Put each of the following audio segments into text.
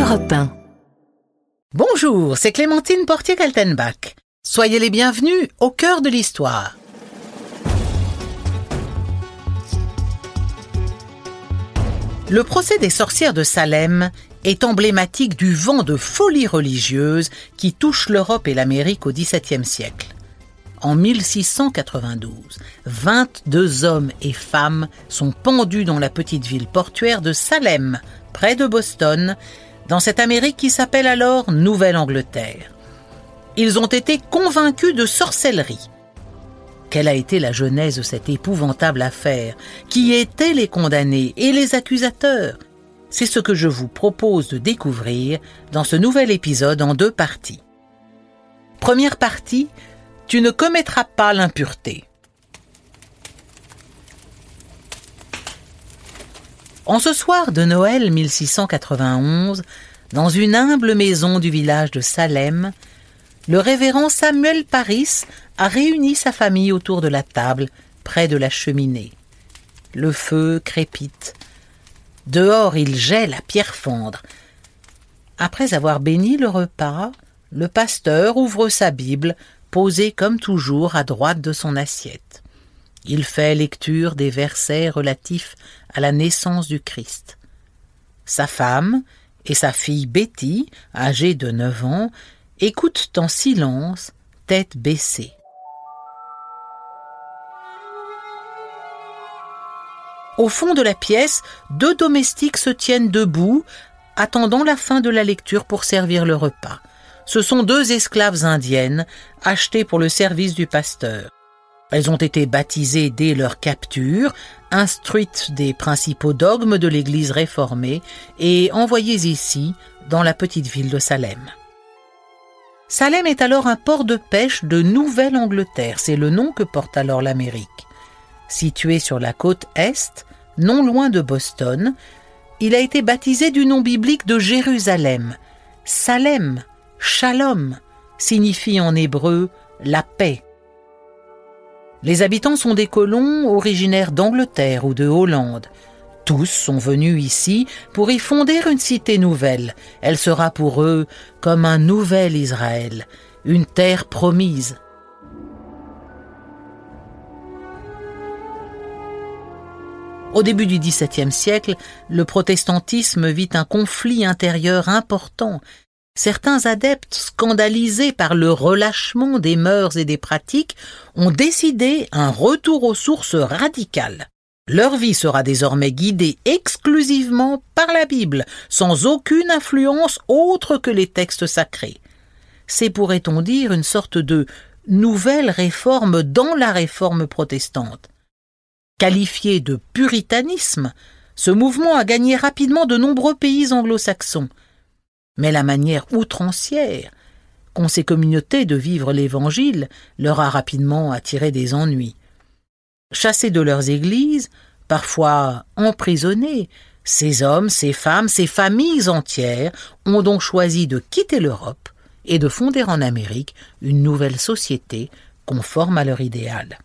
Europe 1. Bonjour, c'est Clémentine Portier-Kaltenbach. Soyez les bienvenus au cœur de l'histoire. Le procès des sorcières de Salem est emblématique du vent de folie religieuse qui touche l'Europe et l'Amérique au XVIIe siècle. En 1692, 22 hommes et femmes sont pendus dans la petite ville portuaire de Salem, près de Boston, dans cette Amérique qui s'appelle alors Nouvelle-Angleterre. Ils ont été convaincus de sorcellerie. Quelle a été la genèse de cette épouvantable affaire? Qui étaient les condamnés et les accusateurs? C'est ce que je vous propose de découvrir dans ce nouvel épisode en 2 parties. Première partie, tu ne commettras pas l'impureté. En ce soir de Noël 1691, dans une humble maison du village de Salem, le révérend Samuel Parris a réuni sa famille autour de la table, près de la cheminée. Le feu crépite. Dehors, il gèle à pierre fendre. Après avoir béni le repas, le pasteur ouvre sa Bible, posée comme toujours à droite de son assiette. Il fait lecture des versets relatifs à la naissance du Christ. Sa femme et sa fille Betty, âgée de 9 ans, écoutent en silence, tête baissée. Au fond de la pièce, 2 domestiques se tiennent debout, attendant la fin de la lecture pour servir le repas. Ce sont 2 esclaves indiennes, achetées pour le service du pasteur. Elles ont été baptisées dès leur capture, instruites des principaux dogmes de l'Église réformée et envoyées ici, dans la petite ville de Salem. Salem est alors un port de pêche de Nouvelle-Angleterre, c'est le nom que porte alors l'Amérique. Situé sur la côte est, non loin de Boston, il a été baptisé du nom biblique de Jérusalem. Salem, Shalom, signifie en hébreu la paix. Les habitants sont des colons originaires d'Angleterre ou de Hollande. Tous sont venus ici pour y fonder une cité nouvelle. Elle sera pour eux comme un nouvel Israël, une terre promise. Au début du XVIIe siècle, le protestantisme vit un conflit intérieur important. Certains adeptes, scandalisés par le relâchement des mœurs et des pratiques, ont décidé un retour aux sources radical. Leur vie sera désormais guidée exclusivement par la Bible, sans aucune influence autre que les textes sacrés. C'est, pourrait-on dire, une sorte de nouvelle réforme dans la réforme protestante. Qualifié de puritanisme, ce mouvement a gagné rapidement de nombreux pays anglo-saxons. Mais la manière outrancière qu'ont ces communautés de vivre l'Évangile leur a rapidement attiré des ennuis. Chassés de leurs églises, parfois emprisonnés, ces hommes, ces femmes, ces familles entières ont donc choisi de quitter l'Europe et de fonder en Amérique une nouvelle société conforme à leur idéal.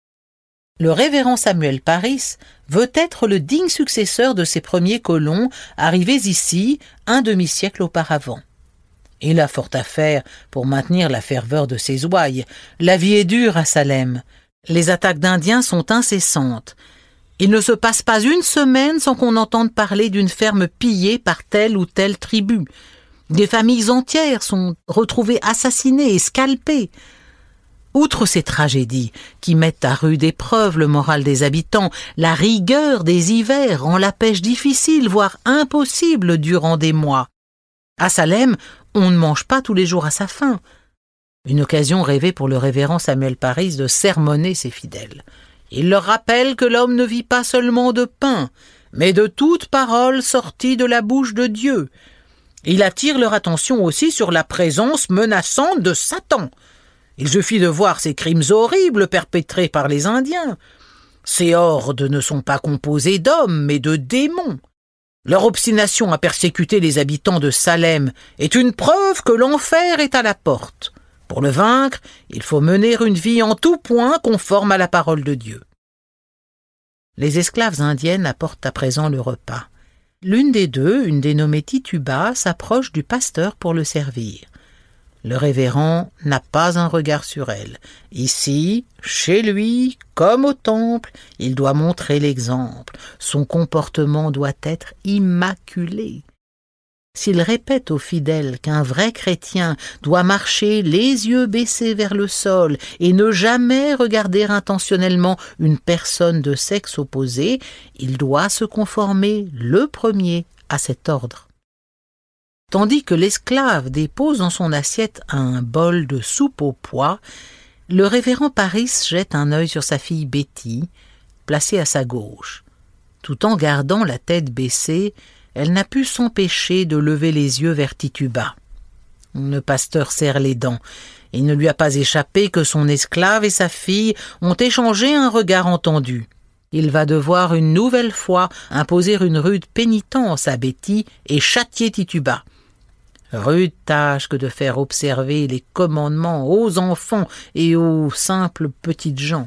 Le révérend Samuel Parris veut être le digne successeur de ces premiers colons arrivés ici un demi-siècle auparavant. Il a fort à faire pour maintenir la ferveur de ses ouailles. La vie est dure à Salem. Les attaques d'Indiens sont incessantes. Il ne se passe pas une semaine sans qu'on entende parler d'une ferme pillée par telle ou telle tribu. Des familles entières sont retrouvées assassinées et scalpées. Outre ces tragédies qui mettent à rude épreuve le moral des habitants, la rigueur des hivers rend la pêche difficile, voire impossible durant des mois. À Salem, on ne mange pas tous les jours à sa faim. Une occasion rêvée pour le révérend Samuel Parris de sermonner ses fidèles. Il leur rappelle que l'homme ne vit pas seulement de pain, mais de toute parole sortie de la bouche de Dieu. Il attire leur attention aussi sur la présence menaçante de Satan. Il suffit de voir ces crimes horribles perpétrés par les Indiens. Ces hordes ne sont pas composées d'hommes, mais de démons. Leur obstination à persécuter les habitants de Salem est une preuve que l'enfer est à la porte. Pour le vaincre, il faut mener une vie en tout point conforme à la parole de Dieu. Les esclaves indiennes apportent à présent le repas. L'une des deux, une dénommée Tituba, s'approche du pasteur pour le servir. Le révérend n'a pas un regard sur elle. Ici, chez lui, comme au temple, il doit montrer l'exemple. Son comportement doit être immaculé. S'il répète aux fidèles qu'un vrai chrétien doit marcher les yeux baissés vers le sol et ne jamais regarder intentionnellement une personne de sexe opposé, il doit se conformer le premier à cet ordre. Tandis que l'esclave dépose dans son assiette un bol de soupe au pois, le révérend Paris jette un œil sur sa fille Betty, placée à sa gauche. Tout en gardant la tête baissée, elle n'a pu s'empêcher de lever les yeux vers Tituba. Le pasteur serre les dents. Il ne lui a pas échappé que son esclave et sa fille ont échangé un regard entendu. Il va devoir une nouvelle fois imposer une rude pénitence à Betty et châtier Tituba. Rude tâche que de faire observer les commandements aux enfants et aux simples petites gens.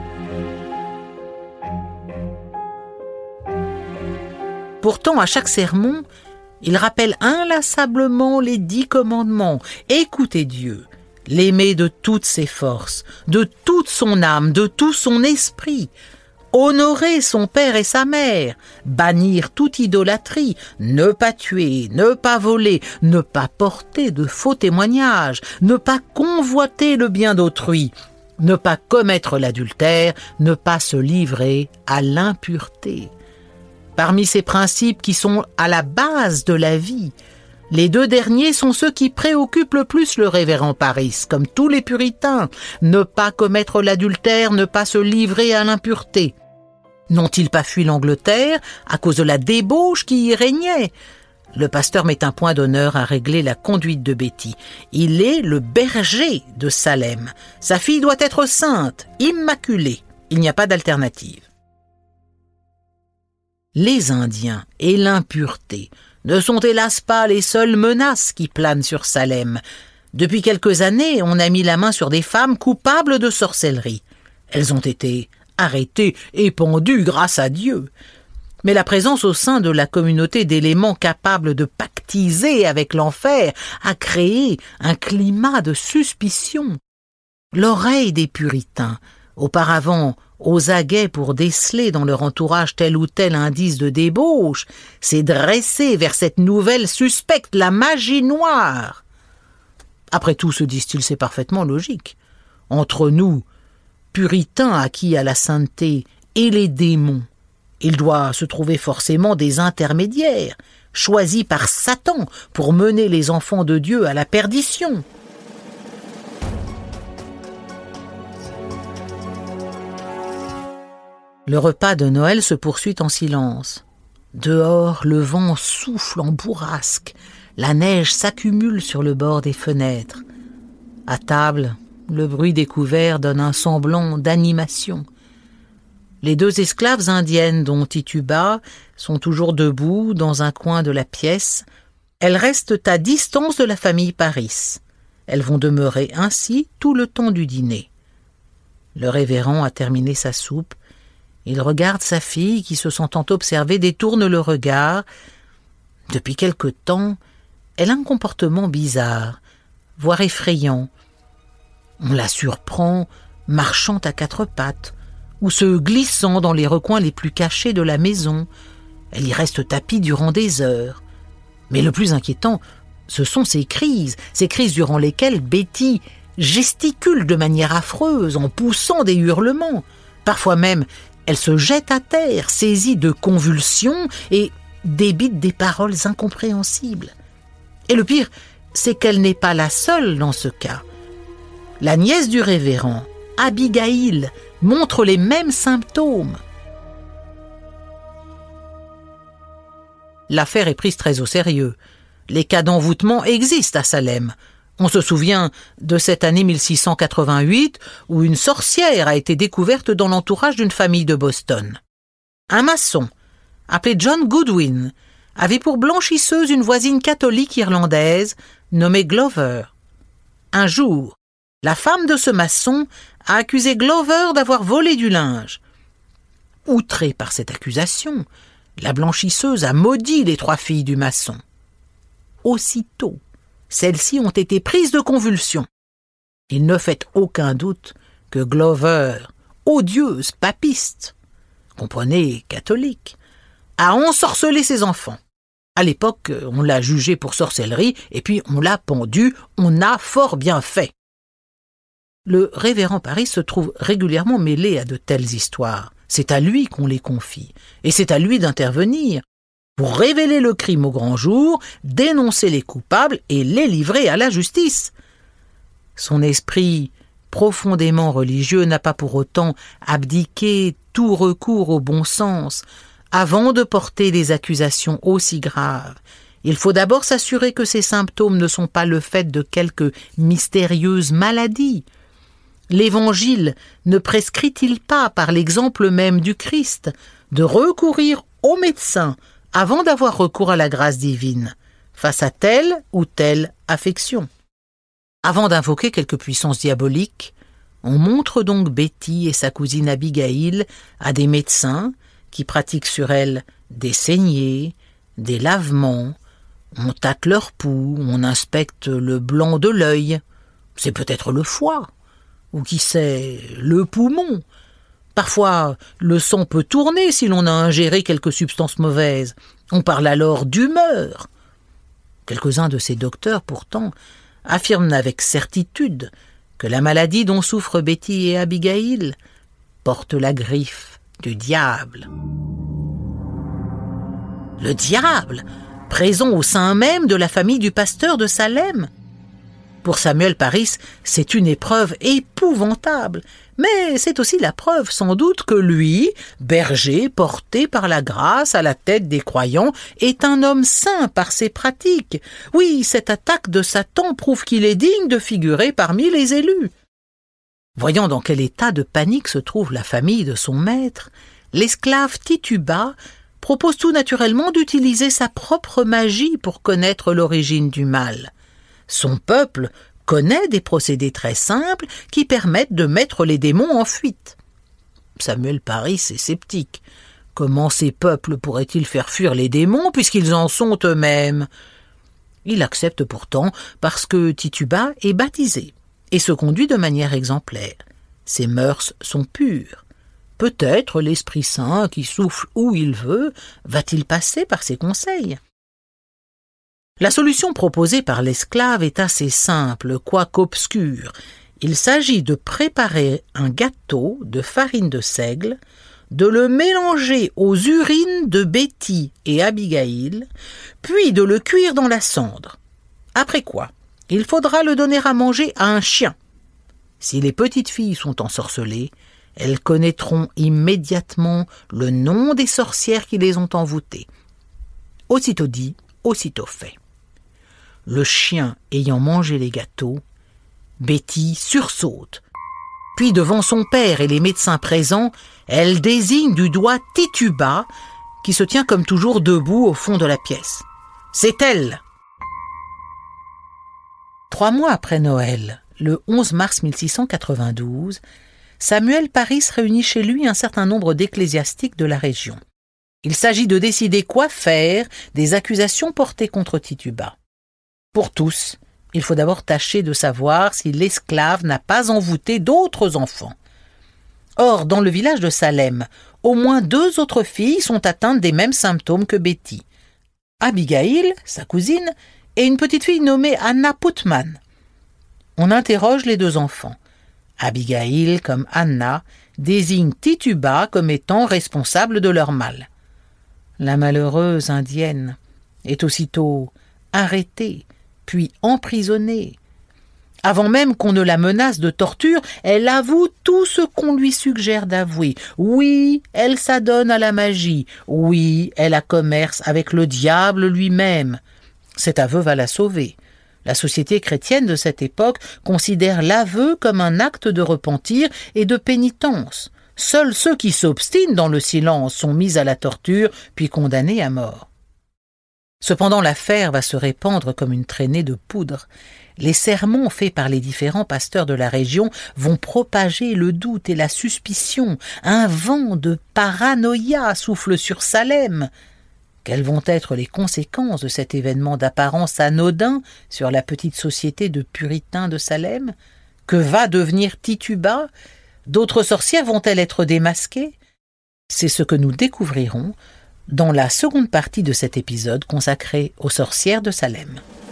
Pourtant, à chaque sermon, il rappelle inlassablement les 10 commandements. Écouter Dieu, l'aimer de toutes ses forces, de toute son âme, de tout son esprit, honorer son père et sa mère, bannir toute idolâtrie, ne pas tuer, ne pas voler, ne pas porter de faux témoignages, ne pas convoiter le bien d'autrui, ne pas commettre l'adultère, ne pas se livrer à l'impureté. Parmi ces principes qui sont à la base de la vie, les 2 derniers sont ceux qui préoccupent le plus le révérend Paris, comme tous les puritains. Ne pas commettre l'adultère, ne pas se livrer à l'impureté. N'ont-ils pas fui l'Angleterre à cause de la débauche qui y régnait ? Le pasteur met un point d'honneur à régler la conduite de Betty. Il est le berger de Salem. Sa fille doit être sainte, immaculée. Il n'y a pas d'alternative. Les Indiens et l'impureté ne sont hélas pas les seules menaces qui planent sur Salem. Depuis quelques années, on a mis la main sur des femmes coupables de sorcellerie. Elles ont été arrêtées et pendues grâce à Dieu. Mais la présence au sein de la communauté d'éléments capables de pactiser avec l'enfer a créé un climat de suspicion. L'oreille des puritains, auparavant aux aguets pour déceler dans leur entourage tel ou tel indice de débauche, s'est dressée vers cette nouvelle suspecte, la magie noire. Après tout, se disent-ils, c'est parfaitement logique. Entre nous, puritains acquis à la sainteté, et les démons, il doit se trouver forcément des intermédiaires, choisis par Satan pour mener les enfants de Dieu à la perdition. Le repas de Noël se poursuit en silence. Dehors, le vent souffle en bourrasque. La neige s'accumule sur le bord des fenêtres. À table, le bruit des couverts donne un semblant d'animation. Les 2 esclaves indiennes, dont Tituba, sont toujours debout dans un coin de la pièce. Elles restent à distance de la famille Paris. Elles vont demeurer ainsi tout le temps du dîner. Le révérend a terminé sa soupe. Il regarde sa fille qui, se sentant observée, détourne le regard. Depuis quelque temps, elle a un comportement bizarre, voire effrayant. On la surprend marchant à 4 pattes ou se glissant dans les recoins les plus cachés de la maison. Elle y reste tapie durant des heures. Mais le plus inquiétant, ce sont ces crises durant lesquelles Betty gesticule de manière affreuse en poussant des hurlements. Parfois même, elle se jette à terre, saisie de convulsions et débite des paroles incompréhensibles. Et le pire, c'est qu'elle n'est pas la seule dans ce cas. La nièce du révérend, Abigail, montre les mêmes symptômes. L'affaire est prise très au sérieux. Les cas d'envoûtement existent à Salem. On se souvient de cette année 1688 où une sorcière a été découverte dans l'entourage d'une famille de Boston. Un maçon, appelé John Goodwin, avait pour blanchisseuse une voisine catholique irlandaise nommée Glover. Un jour, la femme de ce maçon a accusé Glover d'avoir volé du linge. Outrée par cette accusation, La blanchisseuse a maudit les 3 filles du maçon. Aussitôt, celles-ci ont été prises de convulsions. Il ne fait aucun doute que Glover, odieuse papiste, comprenez catholique, a ensorcelé ses enfants. À l'époque, on l'a jugé pour sorcellerie et puis on l'a pendu, on a fort bien fait. Le révérend Paris se trouve régulièrement mêlé à de telles histoires. C'est à lui qu'on les confie, et c'est à lui d'intervenir pour révéler le crime au grand jour, dénoncer les coupables et les livrer à la justice. Son esprit profondément religieux n'a pas pour autant abdiqué tout recours au bon sens. Avant de porter des accusations aussi graves, il faut d'abord s'assurer que ces symptômes ne sont pas le fait de quelque mystérieuse maladie. L'Évangile ne prescrit-il pas, par l'exemple même du Christ, de recourir au médecin avant d'avoir recours à la grâce divine, face à telle ou telle affection? Avant d'invoquer quelque puissance diabolique, on montre donc Betty et sa cousine Abigail à des médecins qui pratiquent sur elles des saignées, des lavements, on tâte leur pouls, on inspecte le blanc de l'œil, c'est peut-être le foie, ou qui sait, le poumon. Parfois, le sang peut tourner si l'on a ingéré quelque substance mauvaise. On parle alors d'humeur. Quelques-uns de ces docteurs, pourtant, affirment avec certitude que la maladie dont souffrent Betty et Abigail porte la griffe du diable. Le diable, présent au sein même de la famille du pasteur de Salem. Pour Samuel Parris, c'est une épreuve épouvantable, mais c'est aussi la preuve sans doute que lui, berger porté par la grâce à la tête des croyants, est un homme saint par ses pratiques. Oui, cette attaque de Satan prouve qu'il est digne de figurer parmi les élus. Voyant dans quel état de panique se trouve la famille de son maître, l'esclave Tituba propose tout naturellement d'utiliser sa propre magie pour connaître l'origine du mal. Son peuple connaît des procédés très simples qui permettent de mettre les démons en fuite. Samuel Parris est sceptique. Comment ces peuples pourraient-ils faire fuir les démons puisqu'ils en sont eux-mêmes? Il accepte pourtant parce que Tituba est baptisé et se conduit de manière exemplaire. Ses mœurs sont pures. Peut-être l'Esprit Saint, qui souffle où il veut, va-t-il passer par ses conseils? La solution proposée par l'esclave est assez simple, quoiqu'obscure. Il s'agit de préparer un gâteau de farine de seigle, de le mélanger aux urines de Betty et Abigail, puis de le cuire dans la cendre. Après quoi, il faudra le donner à manger à un chien. Si les petites filles sont ensorcelées, elles connaîtront immédiatement le nom des sorcières qui les ont envoûtées. Aussitôt dit, aussitôt fait. Le chien ayant mangé les gâteaux, Betty sursaute. Puis devant son père et les médecins présents, elle désigne du doigt Tituba, qui se tient comme toujours debout au fond de la pièce. C'est elle! 3 mois après Noël, le 11 mars 1692, Samuel Parris réunit chez lui un certain nombre d'ecclésiastiques de la région. Il s'agit de décider quoi faire des accusations portées contre Tituba. Pour tous, il faut d'abord tâcher de savoir si l'esclave n'a pas envoûté d'autres enfants. Or, dans le village de Salem, au moins 2 autres filles sont atteintes des mêmes symptômes que Betty. Abigail, sa cousine, et une petite fille nommée Anna Putman. On interroge les 2 enfants. Abigail, comme Anna, désigne Tituba comme étant responsable de leur mal. La malheureuse indienne est aussitôt arrêtée, puis emprisonnée. Avant même qu'on ne la menace de torture, elle avoue tout ce qu'on lui suggère d'avouer. Oui, elle s'adonne à la magie. Oui, elle a commerce avec le diable lui-même. Cet aveu va la sauver. La société chrétienne de cette époque considère l'aveu comme un acte de repentir et de pénitence. Seuls ceux qui s'obstinent dans le silence sont mis à la torture puis condamnés à mort. Cependant, l'affaire va se répandre comme une traînée de poudre. Les sermons faits par les différents pasteurs de la région vont propager le doute et la suspicion. Un vent de paranoïa souffle sur Salem. Quelles vont être les conséquences de cet événement d'apparence anodin sur la petite société de puritains de Salem? Que va devenir Tituba? D'autres sorcières vont-elles être démasquées? C'est ce que nous découvrirons dans la seconde partie de cet épisode consacré aux sorcières de Salem.